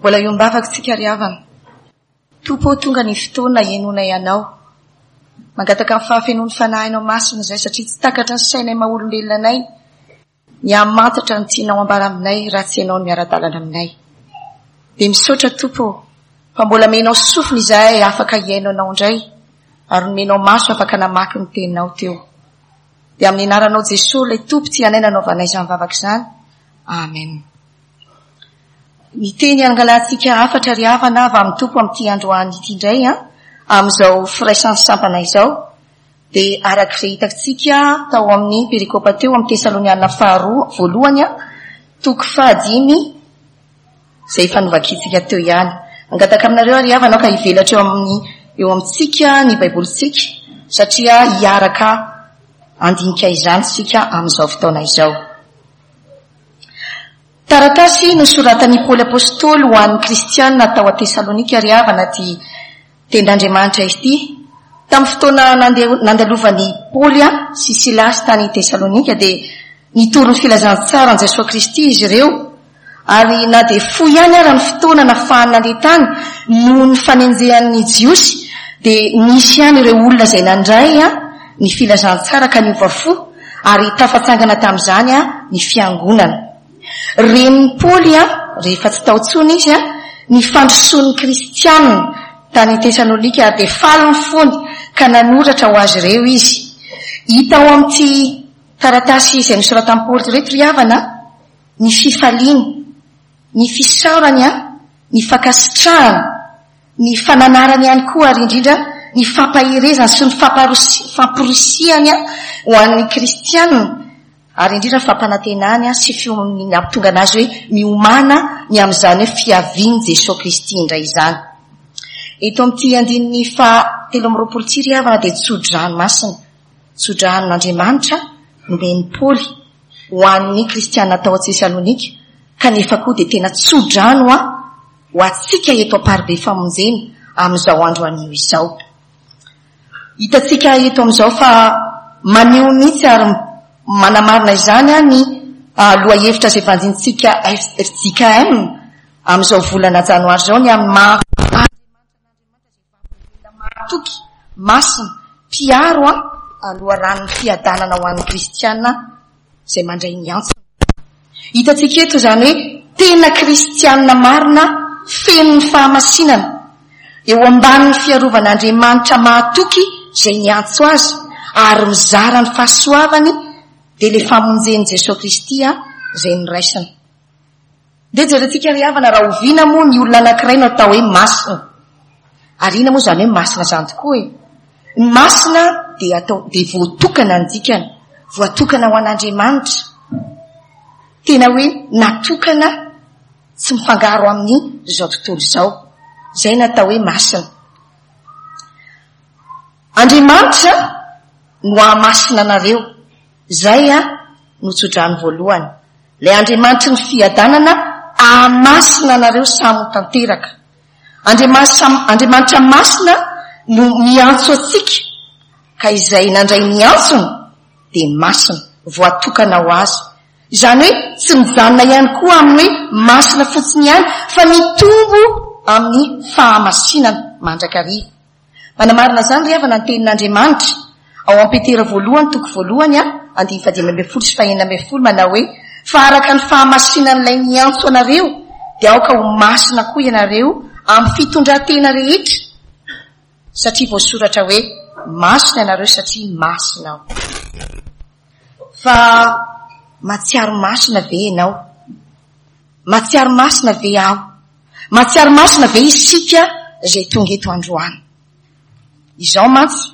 Mbola iombavaka tsika ry havana. Tompo tonga ny fotoana henona ianao. Mangataka amin'ny fahafenony fanahinao masina izay satria tsy takatra ny sainay maha-olombelonanay. Ny amantatra ny tianao ambara aminay raha tsy ianao ny miara-dalana aminay. Dia misaotra Tompo fa mbola menao sofina izahay afaka hiaino anao indray ary menao maso afaka namaky ny teninao teo. Dia amin'ny anaranao Jesosy ilay Tompo tsy hanay nanaovanay izany vavaka izany. Amen. Ny teny angalantsika afatra ry havana avy amin'ny Tompo amin'ity androany ity indray amin'izao firaisan'ny sampana izao. Dia arak'izay hitantsika tao amin'ny perikopa teo amin'ny Tesaloniana faharoa voalohany toko 5 izay fanovakitsika teo ihany. Angataka aminareo ry havana ka hivelatra eo amintsika ny baibolitsika satria hiaraka andinika izany sika amin'izao fotoana izao. Taratasy nosoratan'i Paoly apôstôly ho an'ny kristianina tao a-Tesalonika ry havana ty tendr'Andriamanitra izy ity. Tamin'ny fotoana nandalovan'i Paoly sy Silasy tany Tesalonika dia nitoro ny filazantsara an Jesosy Kristy izy ireo, ary na dia fo ihany ary ny fotoana nafahana le tany noho ny fanenjehan'ny jiosy dia nisy ihany ireo olona izay nandray ny filazantsara ka niova fo ary tafatsangana tamin'izany ny fiangonana. Ren'ny Paoly rehefa tsy tao tsony izy ny fandrosoan'ny kristianina tany Tesalonika dia faly ny fony ka nanoratra ho azy ireo izy. Hita ao amin'ity taratasy izay nosoratan'i Paoly reto ry havana ny fifaliany, ny fisaorany, ny fakasitrahany, ny fananarany ihany koa ary indrindra ny fampahirezany sy ny famporisiany ho an'ny kristianina ary indrindra fampanantenany sy fiominy ampitonga anazy hoe miomana ny amin'izany hoe fiaviany Jesosy Kristy indray izany. Eto amin'ity andininy 720 ry havana dia tsodranomasina, tsodran'Andriamanitra nomeny Paoly ho an'ny kristianina tao a-Tesalonika kanefa koa dia tena tsodrano ho atsika eto am-paribe famonjeny amin'izao andro anio izao. Hitatsika eto amin'izao fa maneho mihitsy ary manamarina izany ny lohahevitra izay vanjintsika FJKM amin'izao volana janoary izao ny amin'ny mahatoky masina mpiaro aloharan'ny fiadanana ho an'ny kristianina izay mandray ny antsina. Hitatsika eto izany hoe tena kristianina marina feno ny fahamasinana eo ambanin'ny fiarovan'Andriamanitra mahatoky izay niantso azy ary mizara ny fahasoavany dia le famonjen'i Jesosy Kristy izay niraisina. Dia jerentsika ry havana raha oviana moa ny olona anankiray no atao hoe masina. Ary ina moa izany hoe masina izany tokoa ny masina dia voatokana ny dikany, voatokana ho an'Andriamanitra. Tena hoe natokana tsy mifangaro amin'ny izao tontolo izao. Izay natao hoe masina. Andriamanitra no ahamasina anareo. Izay no tsodrano voalohany. Ilay Andriamanitra ny fiadanana ahamasina anareo samy tanteraka. Andriamanitra masina no miantso atsika ka izay nandray miantsony dia masina, voatokana ho azy. Izany hoe tsy mijanona ihany koa amin'ny hoe masina fotsiny ihany fa mitombo amin'ny fahamasinana mandrakariva. Manamarina izany ry havana ny tenin'Andriamanitra ao amin'ny Petera voalohany toko voalohany 5:9-9 manao hoe fa araka ny fahamasinan'ilay miantso anareo dia aoka ho masina koa ianareo amin'ny fitondran-tena rehetra satria voasoratra hoe masina ianareo satria masina aho. Fa matsiaro masina ve ianao? Matsiaro masina ve aho? Matsiaro masina ve isika izay tonga eto androany? Izao mantsy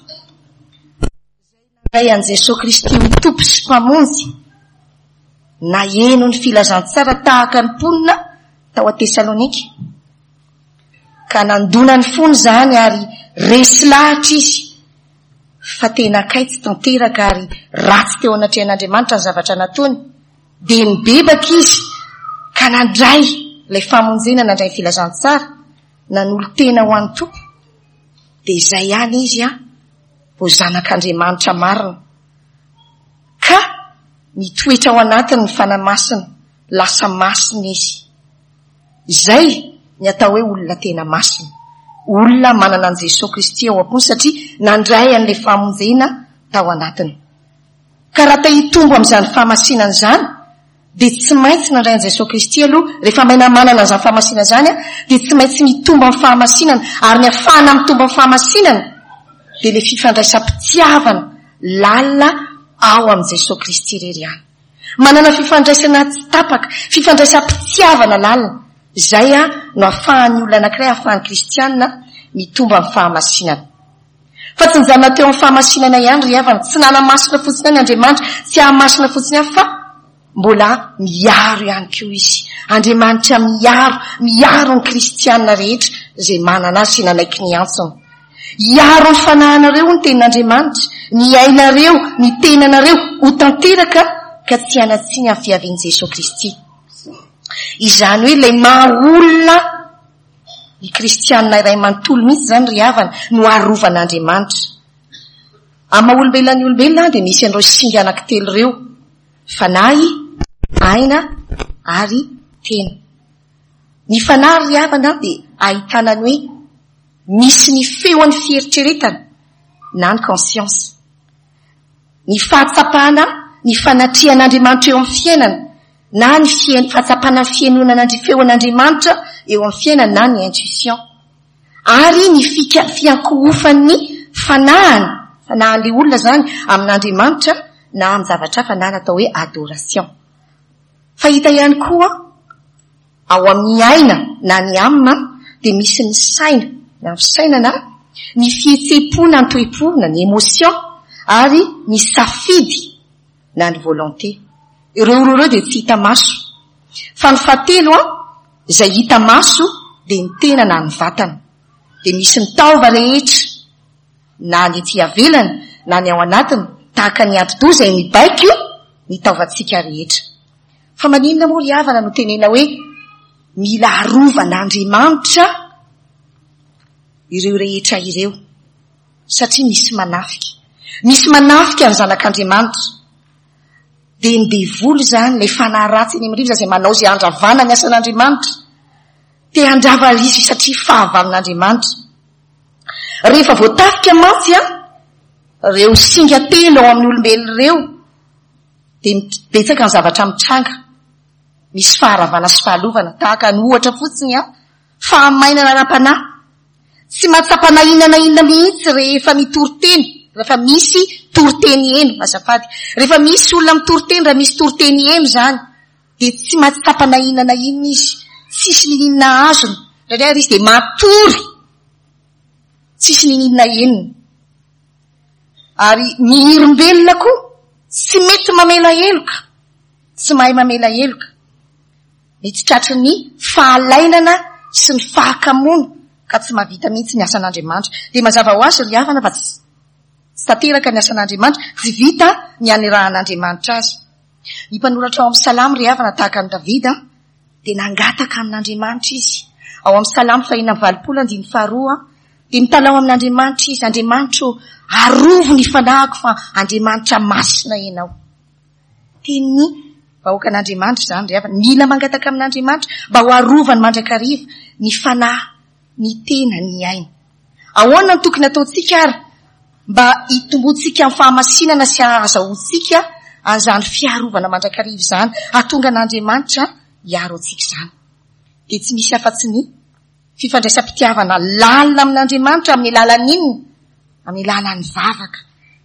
izay an Jesosy Kristy ho tompo sy mpamonjy na eno ny filazantsara tahaka ny mponina tao a-Tesalonika ka nandona ny fony izany ary resy lahatra izy fa tena kaitsy tanteraka ary ratsy teo anatrehan'Andriamanitra ny zavatra nataony dia nibebaka izy ka nandray ilay famonjena, nandray ny filazantsara nanolo tena ho an'ny tompo. Dia izay ihany izy vao zanak'Andriamanitra marina ka nitoetra ao anatiny ny fanamasina lasa masina izy. Izay ny atao hoe olona tena masina, olona manana an Jesosy Kristy ao am-pony satria nandray an'le famonjena tao anatiny. Ka raha hitombo amin'izany fahamasinana zany dia tsy maintsy nandray an Jesosy Kristy aloha rehefa manana an'izany fahamasinana zany dia tsy maintsy mitombo amin'ny fahamasinana, ary ny ahafahana mitombo amin'ny fahamasinana dia le fifandraisam-pitiavana lalina ao am Jesosy Kristy irery ihany. Manana fifandraisana tsy tapaka, fifandraisam-pitiavana lalina. Zay no ahafahan'ny olona anankiray, ahafahan'ny kristianina mitombo amin'ny fahamasinana. Fa tsy nijanona teo amin'ny fahamasinana ihany ry havana, tsy nanamasina fotsiny any Andriamanitra, tsy hahamasina fotsiny ihany fa mbola miaro ihany koa izy. Andriamanitra miaro ny kristianina rehetra izay manana azy sy nanaiky ny antsony. Iaro ny fanahinareo ny tenin'Andriamanitra, ny ainareo, ny tenanareo ho tanteraka ka tsy hanatsiny amin'ny fiavian'i Jesosy Kristy. Izany hoe ilay maha-olona ny kristianina iray manontolo mihitsy zany ry havana no arovan'Andriamanitra. Amin'ny maha-olombelona ny olombelona dia misy an'ireo singa anankitelo ireo: fanahy, aina ary tena. Ny fanahy ry havana dia ahitana ny hoe misy ny feon'ny fieritreretana na ny conscience, ny fahatsapana, ny fanatrihan'Andriamanitra eo amin'ny fiainana na ny fahatsapana ny fianonana feon'Andriamanitra eo amin'ny fiainana na ny intuition, ary ny fiankohofan'ny fanahan'le olona zany amin'Andriamanitra na amin'ny zavatra hafa na natao hoe adoration. Fa hita ihany koa ao amin'ny aina na ny amina dia misy ny saina na fisainana, ny fihetsepo na ny toe-po na ny émotion, ary ny safidy na ny volonté. Ireo dia tsy hita maso. Fa ny fahatelo izay hita maso dia ny tena na ny vatana. Dia misy ny taova rehetra na ny ety avelany na ny ao anatiny, tahaka ny ati-doha izay mibaiko ny taovantsika rehetra. Fa maninona moa ry havana no tenena hoe mila arovan'Andriamanitra ireo rehetra ireo, satria misy manafika ny zanak'Andriamanitra. Dia ny devoly zany ilay fanahy ratsy eny amin'ny rivotra izay manao izay handravana ny asan'Andriamanitra, te handrava izy satria fahavalon'Andriamanitra. Rehefa voatafika mantsy reo singa telo ao amin'ny olombelona ireo dia betsaka ny zavatra mitranga. Misy faharavana sy fahalovana, tahaka ny ohatra fotsiny fahamainana ara-panahy. Tsy mahatsapanahinana inona mihitsy rehefa mitory-teny, rehefa misy tory-teny eno, azafady. Rehefa misy olona mitory-teny, raha misy tory-teny eno zany, dia tsy mahatsapanahinana inona izy, tsisy ninina azony, satria izy dia matory, tsisy ninina enony. Ary ny olombelona koa tsy mety mamela heloka, tsy mahay mamela heloka. Mety tratry ny fahalainana sy ny fahakamoana ka tsy mahavita mihitsy ny asan'Andriamanitra. Dia mazava ho azy ry havana fa tsy tanteraka ny asan'Andriamanitra, tsy vita ny anerahan'Andriamanitra azy. Ny mpanoratra ao amin'ny salamo ry havana tahaka ny Davida dia nangataka amin'Andriamanitra izy. Ao amin'ny salamo 120:2 dia mitalao amin'Andriamanitra izy: Andriamanitra, arovo ny fanahiko fa Andriamanitra masina ianao. Teny vahoaka an'Andriamanitra zany ry havana, mila mangataka amin'Andriamanitra mba ho arovany mandrakariva ny fanahy, ny tena, ny aina. Ahoana no tokony ataontsika ary mba hitombontsika amin'ny fahamasinana sy ahazahoantsika an'izany fiarovana mandrakariva izany, hahatonga an'Andriamanitra hiaro antsika izany? Dia tsy misy afa-tsy ny fifandraisam-pitiavana lalina amin'Andriamanitra amin'ny alalan'inona? Amin'ny alalan'ny vavaka.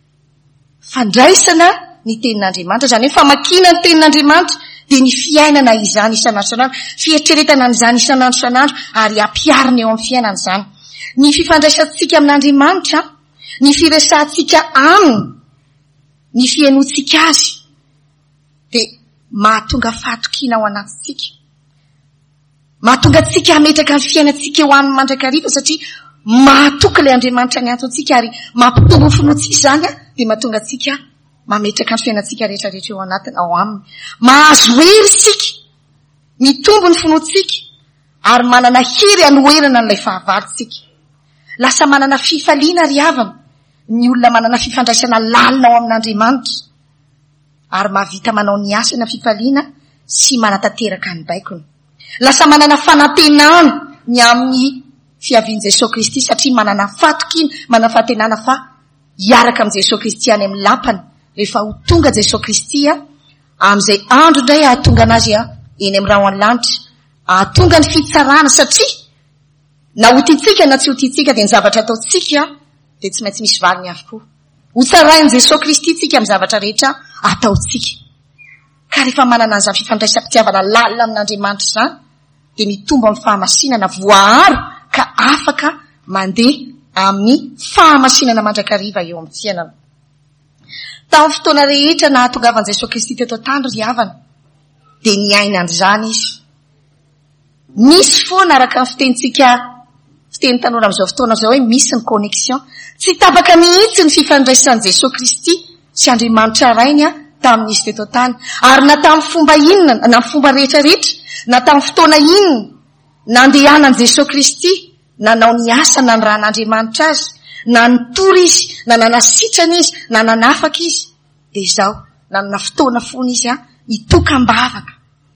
Fandraisana ny tenin'Andriamanitra, izany hoe famakina ny tenin'Andriamanitra dia ny fiainana izany isan'andro isan'andro, fieritreretana an'izany isan'andro isan'andro, ary ampiarina eo amin'ny fiainana izany. Ny fifandraisantsika amin'Andriamanitra, ny firesahantsika aminy, ny fiainoantsika azy dia mahatonga fahatokiana ao anatintsika, mahatonga antsika hametraka ny fiainantsika eo amin'ny mandrakariva, satria mahatoky ilay Andriamanitra ny antontsika ary mampitombo finoantsika izany dia mahatonga antsika mametraka ny fiainantsika rehetrarehetra eo anatiny, ao aminy. Mahazo hery isika, mitombo ny finoantsika ary manana hery hanoherana n'ilay fahavalontsika. Lasa manana fifaliana ry havana ny olona manana fifandraisana lalina ao amin'Andriamanitra, ary mahavita manao ny asana fifaliana sy manatanteraka ny baikony. Lasa manana fanantenana ny amin'ny fiavian' Jesosy Kristy satria manana fatokiny, manana fahatenana fa hiaraka am' Jesosy Kristy any amin'ny lampany. Rehefa ho tonga Jesosy Kristy am'izay andro indray ahatonga anazy eny amin'ny raho an-lanitra, ahatonga ny fitsarana satria na ho tiatsika na tsy ho tiatsika dia ny zavatra ataotsika dia tsy maintsy misy valiny avokoa. Ho tsarain'i Jesosy Kristy tsika amin'ny zavatra rehetra ataotsika. Ka rehefa manana an'izany fifandraisam-pitiavana lalina amin'Andriamanitra izany dia mitombo amin'ny fahamasinana voaaro ka afaka mandeha amin'ny fahamasinana mandrakariva eo amin'ny fiainana. Tamin'ny fotoana rehetra na hahatongavan'i Jesosy Kristy teto an-tany ry havana dia niaina an'izany izy. Misy foana araka ny fiteny tanora amin'izao fotoana izao hoe misy ny connexion. Tsy tapaka mihitsy ny fifandraisan'i Jesosy Kristy sy Andriamanitra rainy tamin'izy teto an-tany. Ary na tamin'ny fomba inona, na amin'ny fomba rehetrarehetra, na tamin'ny fotoana inona nandehanan'i Jesosy Kristy, nanao ny asa na ny ran'Andriamanitra azy, na nitory izy, na nanasitrana izy, na nanafaka izy, dia izao, nanana fotoana foana izy hitokam-bavaka.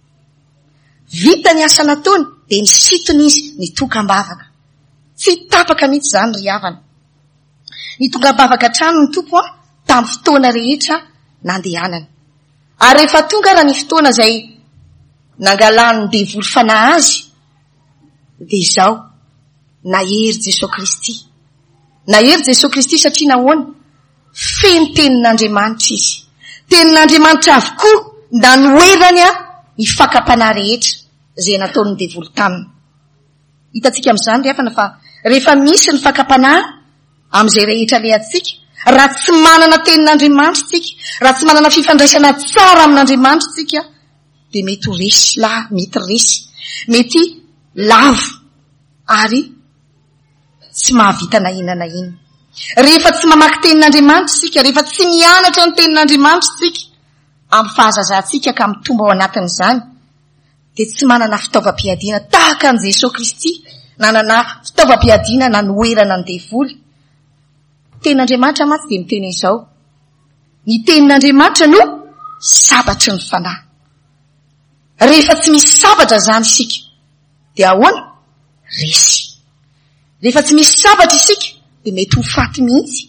Vita ny asa nataony, dia nisitony izy nitokam-bavaka. Tsy tapaka mihitsy izany ry havana. Nitokam-bavaka hatrany ny tompo tamin'ny fotoana rehetra nandehanany. Ary rehefa tonga raha ny fotoana izay nangalany devoly fanahy azy, dia izao, nahery Jesosy Kristy. Nahery Jesosy Kristy satria nahoana? Feno tenin'Andriamanitra izy. Tenin'Andriamanitra avokoa nanoerany ny fakapanahy rehetra izay nataony devoly taminy. Hitantsika amin'izany rehefa fa rehefa misy ny fakapanahy amin'izay rehetra lehantsika, raha tsy manana tenin'Andriamanitra tsika, raha tsy manana fifandraisana tsara amin'Andriamanitra tsika, dia mety ho resy mety resy, mety lavo ary tsy mahavita na inona na inona. Rehefa tsy mamaky tenin'Andriamanitra tsika, rehefa tsy mianatra ny tenin'Andriamanitra tsika, amin'ny fahazazantsika ka mitomba ao anatin'izany, dia tsy manana fitaovam-piadiana tahaka an'i Jesosy Kristy, nanana fitaovam-piadiana nanoerana ny devoly. Tenin'Andriamanitra mantsy dia miteny izao. Ny tenin'Andriamanitra no sabatry ny fanahy. Rehefa tsy misy sabatra izany isika, dia ahoana? Resy. Rehefa tsy misy sabatra isika, dia mety ho faty mihitsy.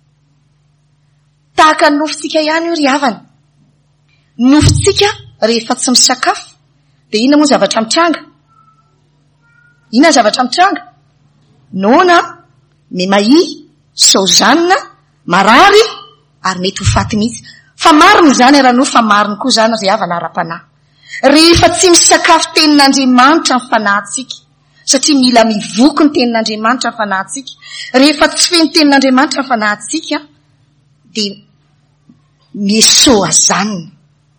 Tahaka ny nofontsika ihany io ry havana. Nofontsika rehefa tsy misakafo, dia inona moa zavatra mitranga? Inona zavatra mitranga? Nona, memai, saozanina, marary, ary mety ho faty mihitsy. Fa mariny izany raha no fa mariny koa izany ry havana ara-panahy. Rehefa tsy misakafo tenin'Andriamanitra ny fanahintsika, satria mila mivoky ny tenin'Andriamanitra ny fanahintsika. Rehefa tsy feno tenin'Andriamanitra ny fanahintsika, dia misoazanina,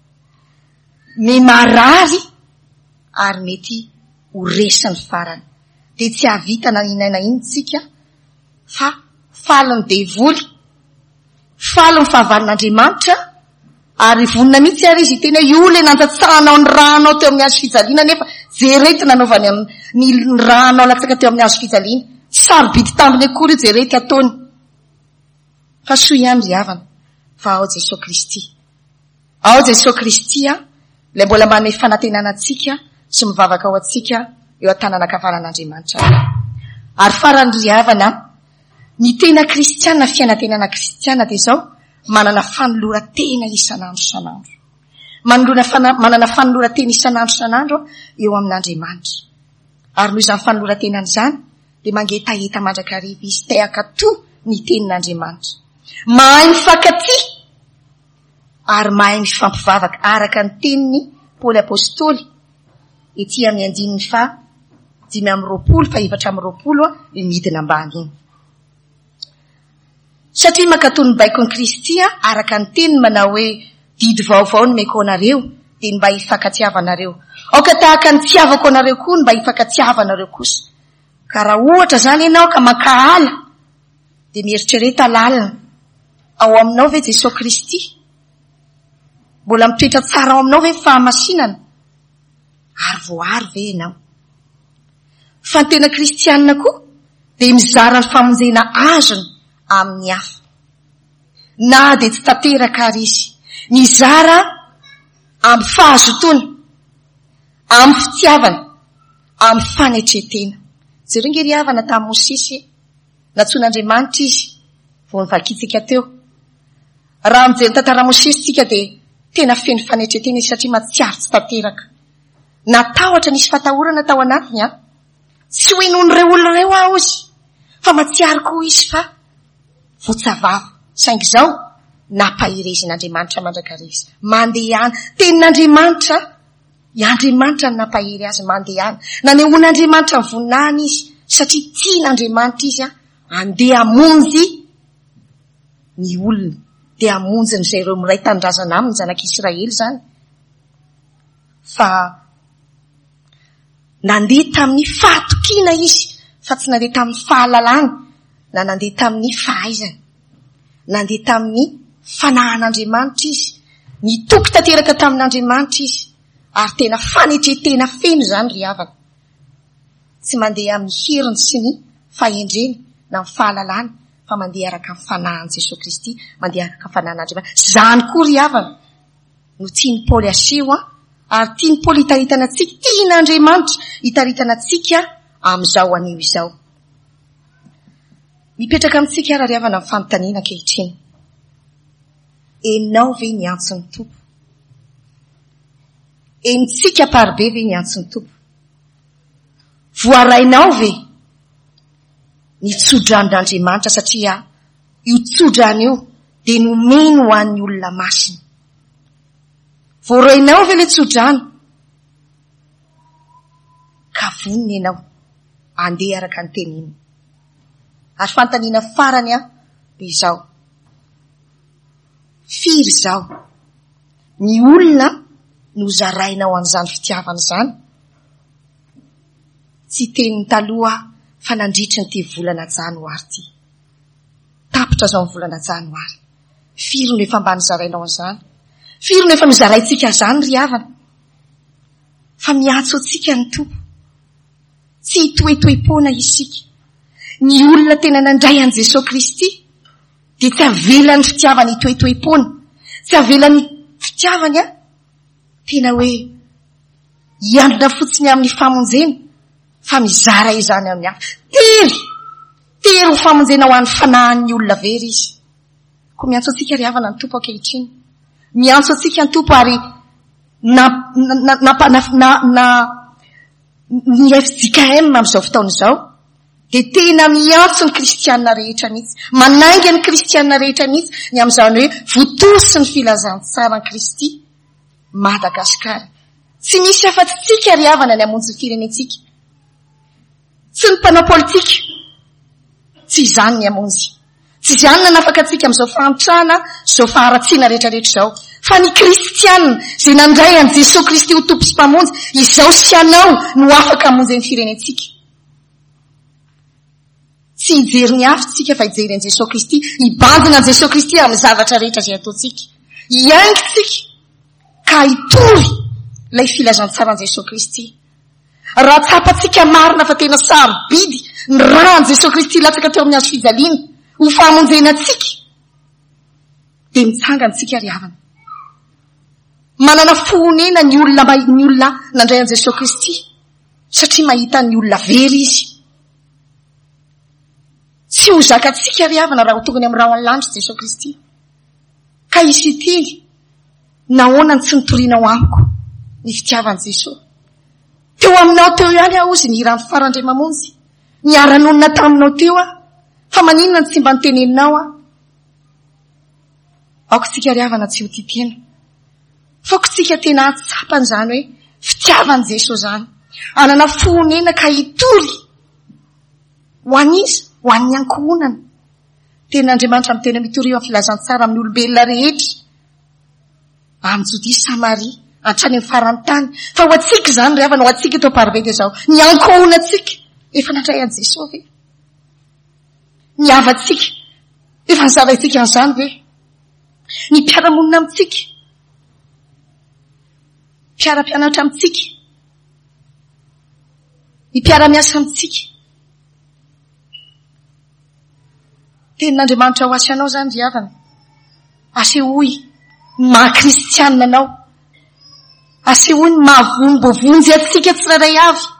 memarary, ary mety ho resiny farany. Dia tsy havita na inona na inona tsika, fa faly ny devoly, faly ny fahavalon'Andriamanitra, ary vonina mihitsy ary izy tena io le nantsatsahanao ny ranao teo amin'ny hazo fijaliana, nefa jerety nanaovany ny ranao latsaka teo amin'ny hazo fijaliana. Sarobidy tambiny akory io jerety ataony. Fa soa ihany ry havana, fa ao Jesosy Kristy. Ao Jesosy Kristy ilay mbola manome fanantenana antsika sy mivavaka ao antsika eo an-tanana ankavanan'Andriamanitra. Ary farany ry havana, ny tena kristiana, fiainantenana kristiana dia izao, manana fanoloran-tena isan'andro isan'andro. Manana fanoloran-tena isan'andro isan'andro eo amin'Andriamanitra. Ary noho izany fanoloran-tenany izany, dia mangetaheta mandrakariva izy, tehaka toa ny tenin'Andriamanitra. Mahay mifankatia ary mahay mifampivavaka araka ny teniny Paoly apôstôly ety amin'ny 5:7-20 midina ambany iny. Satria mankatao ny baikony Kristy araka ny teniny manao hoe didy vaovao no meko anareo, dia mba hifankatiavanareo. Aoka tahaka ny tiavako anareo koa no mba hifankatiavanareo kosa. Ka raha ohatra izany ianao ka makahala, dia mieritrereta lalina. Ao aminao ve Jesosy Kristy? Mbola mitoetra tsara ao aminao ve fahamasinana? Ary voary ve ianao? Fa ny tena kristianina koa dia mizara ny famonjena azony amin'ny hafa. Na dia tsy tanteraka ary izy. Mizara amin'ny fahazotona, amin'ny fitiavana, amin'ny fanetretena. Jereo nge ry havana tamin'ny Mosesy natsoan'Andriamanitra izy vao nivakitsika teo. Raha mijery tantara Mosesy tsika dia tena feno fanetretena satria matsiaro tsy tanteraka. Natahotra nisy fatahorana tao anatiny tsy hoe nohon'ireo olona ireo aho izy fa matsiaro koa izy fa votsavava. Saingy izao nampahirezin'Andriamanitra mandrakarizy. Mandeha any tenin'Andriamanitra, Andriamanitra no nampahiry azy mandeha any. Nanehoan'Andriamanitra ny voninahiny izy satria tian'Andriamanitra izy andeha hamonjy ny olona, dia hamonjy n'izay ireo miray tanindrazana aminy zanak'Israely izany. Fa nandeha tamin'ny fahatokiana izy, fa tsy nandeha tamin'ny fahalalana, na nandeha tamin'ny fahaizana. Nandeha tamin'ny fanahan'Andriamanitra izy, nitoky tanteraka tamin'Andriamanitra izy, ary tena fanetretena feno izany ry havana. Tsy mandeha amin'ny heriny sy ny fahendreny na ny fahalalana, fa mandeha araka amin'ny fanahan'i Jesosy Kristy, mandeha araka amin'ny fanahan'Andriamanitra. Izany koa ry havana no tiany Paoly aseho, ary tiany Paoly hitaritana antsika, tian'Andriamanitra hitaritana antsika amin'izao anio izao. Mipetraka amintsika ary ry havana amin'ny fanontaniana ankehitriny. Enao ve ny antson'ny Tompo? Enitsika parobe ve ny antson'ny Tompo? Voarainao ve ny tsodrand'Andriamanitra satria io tsodrana io dia nomeny ho an'ny olona masina. Voarainao ve le tsodrana? Ka vonina ianao andeha araka ny teniny. Ary fanontaniana farany dia izao. Firy izao ny olona no zarainao an'izany fitiavana izany? Tsy teniny taloha fa nandritry ny ty volana janoary ty. Tapitra zao ny volana janoary. Firy no efa mba nizarainao an'izany? Firy no efa nozaraintsika izany ry havana? Fa miantso antsika ny Tompo. Tsy hitoetoepona isika. Ny olona tena nandray an'i Jesosy Kristy dia tsy avelany fitiavany hitoetoepona. Tsy avelany fitiavany tena hoe hiandrina fotsiny amin'ny famonjena, fa mizara izany amin'ny hafa. Tery ho famonjena ho an'ny fanahan'ny olona very izy. Koa miantso antsika ry havana ny Tompo ankehitriny. Miantso antsika ny Tompo ary ny FJKM amin'izao fotaona izao dia tena miantso ny kristianina rehetra mihitsy, manainga ny kristianina rehetra mihitsy ny amin'izany hoe votory sy ny filazantsara ny Kristy Madagasikara. Tsy misy afa-tsy tsika ry havana ny hamonjy ny firenentsika. Tsy ny mpanao politika, tsy izany ny hamonjy. Tsy izany nanafaka antsika amin'izao fahantrana, izao faharatsiana rehetrarehetra izao. Fa ny kristianina izay nandray an'i Jesosy Kristy ho tompo sy mpamonjy, izao sy anao no afaka hamonjy ny firenentsika. Tsy hijery ny hafintsika fa hijery an'i Jesosy Kristy, hibandina an'i Jesosy Kristy amin'ny zavatra rehetra izay ataontsika. Hiaingitsika ka hitory ilay filazantsara an'i Jesosy Kristy. Raha tsapantsika marina fa tena sarobidy ny rahan'i Jesosy Kristy latsaka teo amin'ny hazo fijaliana ho famonjena antsika, dia mitsangana antsika ry havana. Manana fonena ny olona nandray an'i Jesosy Kristy satria mahita ny olona very izy. Tsy ho zakantsika ry havana raha ho tongany amin'ny raha landro Jesosy Kristy. Ka isy teny nahoana tsy nitorianao amiko ny fitiavan'i Jesosy. Teo aminao teo ihany aho izy ny rano farandray mamonjy. Niara-nonina taminao teo fa maninona ny tsy mba niteneninao aoko tsika ry havana tsy ho titena. Faoko tsika tena atsapany izany hoe fitiavan'i Jesosy izany. Anana fonena ka hitory ho an'iza, ho an'ny ankohonana. Ten'Andriamanitra amin'ny tena mitory eo amin'ny filazantsara amin'ny olombelona rehetra. Amin'ny Jodia sy Samaria, hatrany amin'ny farany tany. Fa ho antsika izany ry havana, ho antsika eto parobe dia izao. Ny ankohonantsika efa nandray an'i Jesosy ve? Ny havantsika efa nizaraintsika an'izany ve? Ny mpiara-monina amintsika, mpiara-pianatra amintsika, ny mpiara-miasa amintsika. Tenin'Andriamanitra ho asy anao izany ry havana. Asehoy maha-kristianina anao. Asehoy mahavonjy atsika tsirairay avy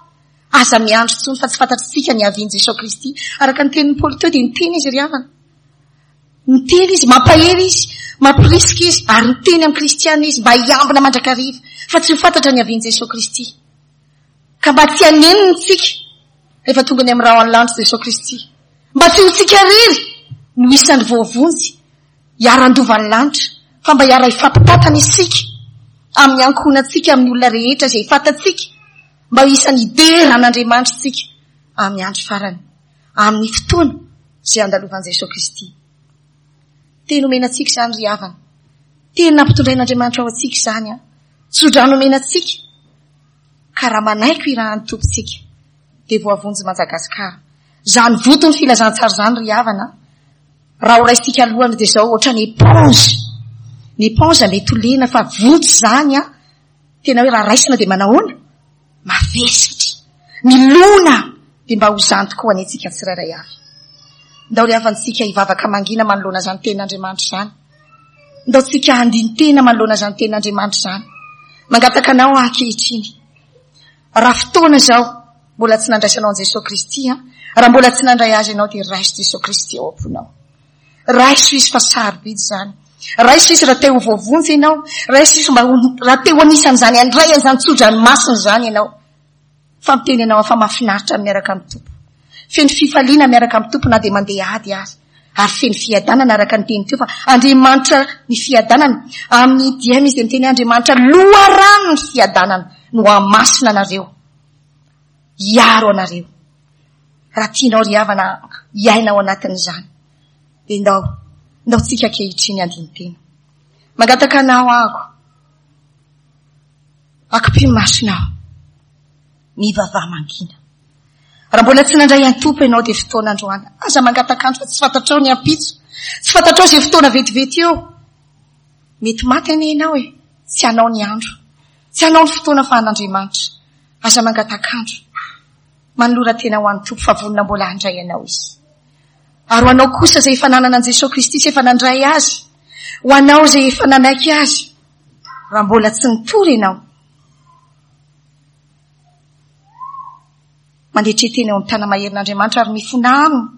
aza miandro tsony fa tsy fantatritsika ny aviany Jesosy Kristy. Araka ny tenin'ny Paoly teo dia niteny izy ry havana. Niteny izy, mampahery izy, mampirisika izy, ary niteny amin'ny kristiana izy mba hiambina mandrakariva fa tsy ho fantatra ny aviany Jesosy Kristy. Ka mba tsy haneniny tsika rehefa tonga ny amin'ny raha an-lanitra Jesosy Kristy. Mba tsy ho tsika riry no isan'ny voavonjy hiarandovan'ny lanitra, fa mba hiara ifampitatana isika amin'ny ankohonantsika amin'ny olona rehetra izay fantatsika, mba ho isan'ny ideran'Andriamanitra tsika amin'ny andro farany, amin'ny fotoana izay andalovan'i Jesosy Kristy. Teny omena antsika izany ry havana. Teny nampitondrain'Andriamanitra ao antsika izany. Tsodrano omena antsika. Ka raha manaiko irahan'ny tompontsika dia voavonjy Madagasikara. Zany votony filazantsara zany ry havana. Raha ho raisika alohany dia izao ohatra ny éponge. Ny éponge mety ho lena fa votsy zany tena hoe raha raisina dia manahoana? Mavesatra. Milona dia mba ho zany tokoa any antsika tsirairay avy. Ndao ry havantsika hivavaka mangina manoloana zany tenin'Andriamanitra zany. Ndao tsika handiny tena manoloana zany tenin'Andriamanitra zany. Mangataka anao ankehitriny. Raha fotoana zao mbola tsy nandraisanao an'i Jesosy Kristy, raha mbola tsy nandray azy ianao dia raiso Jesosy Kristy ao am-ponao. Raiso izy fa sarobidy zany. Raiso izy raha te ho voavonjy ianao, raiso izy raha te ho anisan'izany andray an'izany tsodranomasina zany ianao. Fa miteny ianao fa mahafinaritra miaraka amin'ny Tompo. Feno fifaliana miaraka amin'ny Tompo na dia mandeha ady azy. Ary feno fiadanana araka ny teny teo fa Andriamanitra ny fiadanana. Amin'ny diamy izy dia miteny Andriamanitra loharano ny fiadanana no hamasina anareo. Hiaro anareo. Raha tianao ry havana hiaina ao anatin'izany. Dia ndao tsika kehitriny andiny tena. Mangataka anao ako. Akimpimasonao. Mivavaha mangina. Raha mbola tsy nandray any Tompo ianao dia fotoana androany. Aza mangataka andro fa tsy fantatrao ny ampitso. Tsy fantatrao izay fotoana vetivety eo. Mety maty ane ianao tsy hanao ny andro. Tsy hanao ny fotoana fahan'Andriamanitra. Aza mangataka andro. Manolora tena ho an'ny Tompo fa vonona mbola handray ianao izy. Ary ho anao kosa izay efa nanana an'i Jesosy Kristy tsy efa nandray azy. Ho anao izay efa nanaiky azy. Raha mbola tsy nitory ianao. Mandetretena eo amin'ny tana maherin'Andriamanitra ary mifona aminy.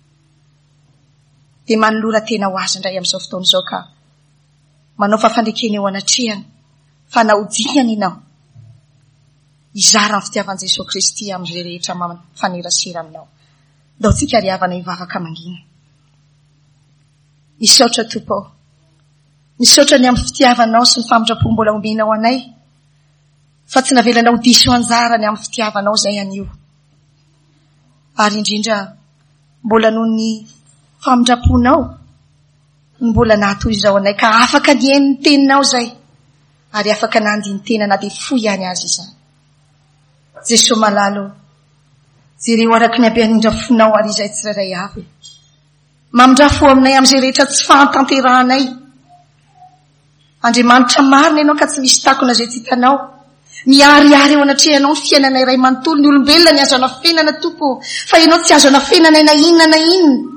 Dia manolora tena ho azy indray amin'izao fotoana izao ka manao fafandekena eo anatrehany. Fa nahodikany ianao. Hizara ny fitiavan'i Jesosy Kristy amin'izay rehetra mafanerasera aminao. Ndao tsika ry havana hivavaka mangina. Misaotra Tompo. Misaotra ny amin'ny fitiavanao sy ny famindrapo mbola omenao anay. Fa tsy navelanao diso anjara ny amin'ny fitiavanao izay anio. Ary indrindra mbola noho ny famindraponao mbola nahatoy izao anay ka afaka nihaino ny teninao izay ary afaka nandiny tena na dia fo ihany azy izany. Jesosy malalo, jereo araka ny abehan'indra fonao ary izay tsirairay avy. Mamindra-fo aminay amin'izay rehetra tsy fahantanterahanay. Andriamanitra marina ianao ka tsy misy takona izay tsy hitanao. Miariary eo anatrehanao ny fiainanay iray manontolo. Ny olombelona ny azo anafenana Tompo, fa ianao tsy azo anafenana na inona na inona.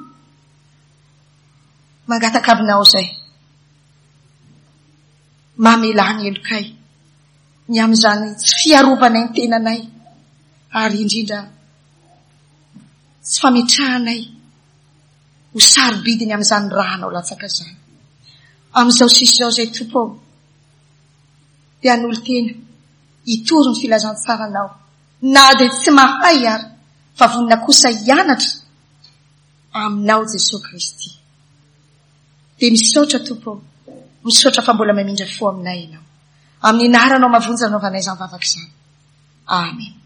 Mangataka aminao izay. Mamelany elokay ny amin'izany tsy fiarovanay ny tenanay ary indrindra tsy fametrahanay ho sarobidiny amin'izany rahanao latsaka izany. Amin'izao sisy izao izay Tompo, dia an'olo tena hitory ny filazantsaranao na dia tsy mahay ary fa vonina kosa hianatra aminao Jesosy Kristy. Dia misaotra Tompo, misaotra fa mbola mamindra fo aminay ianao. Amin'ny anaranao mavonjy anaovanay izany vavaka izany. Amen.